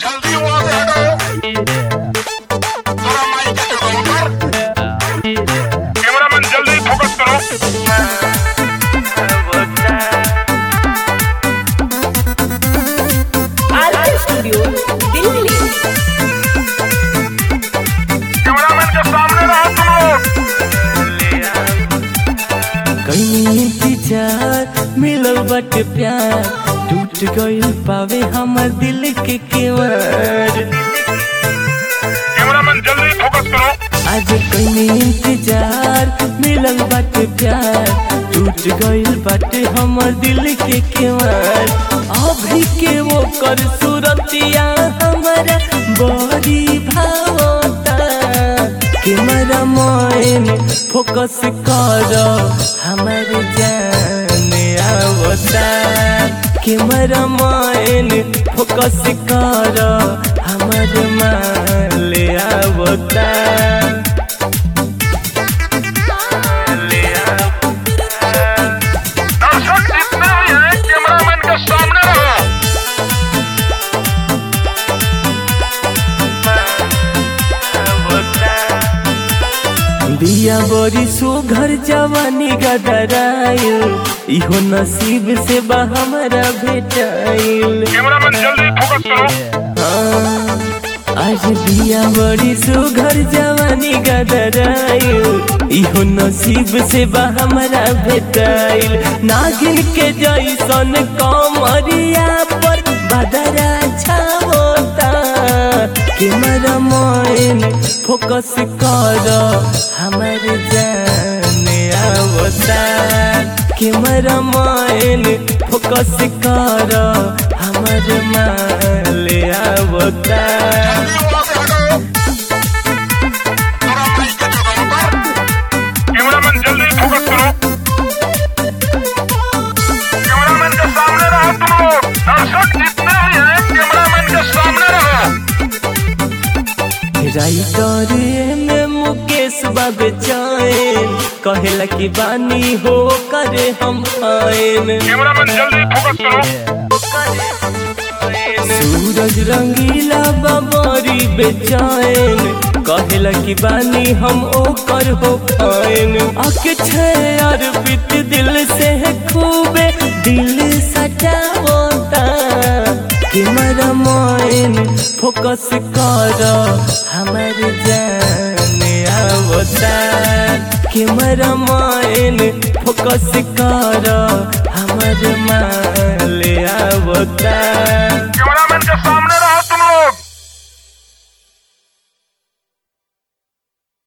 जल्दी वहां से हटो। थोड़ा माइक के जगह पर कैमरामैन जल्दी फोकस करो। RK studio Delhi. कैमरामैन के सामने रहो तुम लोग। कहीं इंतजार मिलल बट प्यार टूट गइल पावे हमर दिल के केवार। कैमरामैन जल्दी फोकस करो। आज कहीं इंतजार मिलल बट प्यार टूट गइल बाटे हमर दिल के केवार। अभी के वो कर सूरतिया हमारा बड़ी भावता। कैमरा मैन फोकस कर हमर जान आवता। कैमरा मैन फोकस कर हमर माल आवता। दर्शक जितने भी हैं कैमरामैन के सामने रहो। दिया बड़ी सुघर जवानी गदराइल इहो नसीब से बा हमारा भेटाइल। कैमरामैन जल्दी फोकस करो। आज दिया बड़ी सुघर जवानी गदराइल इहो नसीब से बा हमारा भेटाइल। नागिन के जैसन कमरिया पर बदरा छावता। कैमरा मैन फोकस कर हमर जान आवता। कैमरा मैन फोकस कर हमर माल आवता। कैमरामैन जल्दी फोकस करो। कैमरामैन के सामने रहो तुम लोग। दर्शक जितने भी हैं कैमरामैन के सामने रहो। राइटर में मुकेश बाबे चैन कहेला कि बानी हो करे हम आएन। कैमरामैन जल्दी फोकस करो। सूरज रंगीला बाबरी बेचैन कहेला कि बानी हम ओकर हो पाएन। अक्षय अर्पित दिल से खूबे दिल सजावता। कैमरा मैन फोकस कर हमर जान आवता। कैमरा मैन फोकस कर हमर माल आवता।